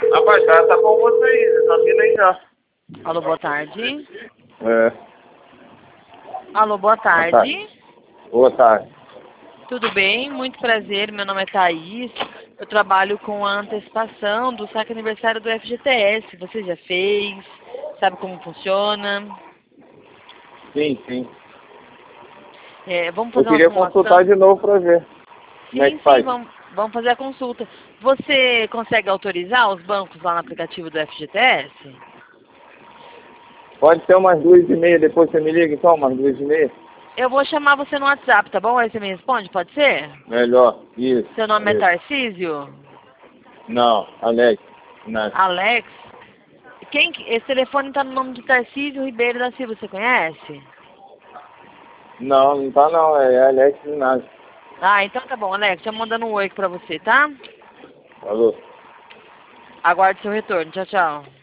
Rapaz, tá com vocês, tá vindo aí já. Alô, boa tarde. É, Alô, boa boa tarde. tarde. Boa tarde. Tudo bem? Muito prazer. Meu nome é Thaís. Eu trabalho com a antecipação do saque aniversário do FGTS. Você já fez? Sabe como funciona? Sim. Vamos Eu fazer uma queria consultar simulação? de novo pra ver como é que Sim, faz. vamos fazer a consulta. Você consegue autorizar os bancos lá no aplicativo do FGTS? Pode ser umas 2h30, depois você me liga então, umas 2h30? Eu vou chamar você no WhatsApp, tá bom? Aí você me responde, pode ser? Melhor, isso. Seu nome é Isso. Tarcísio? Não, Alex. Não. Alex? Esse telefone tá no nome de Tarcísio Ribeiro da Silva, você conhece? Não tá não, é Alex Inácio. Ah, então tá bom, Alex, já mandando um oi pra você, tá? Falou. Aguarde seu retorno. Tchau, tchau.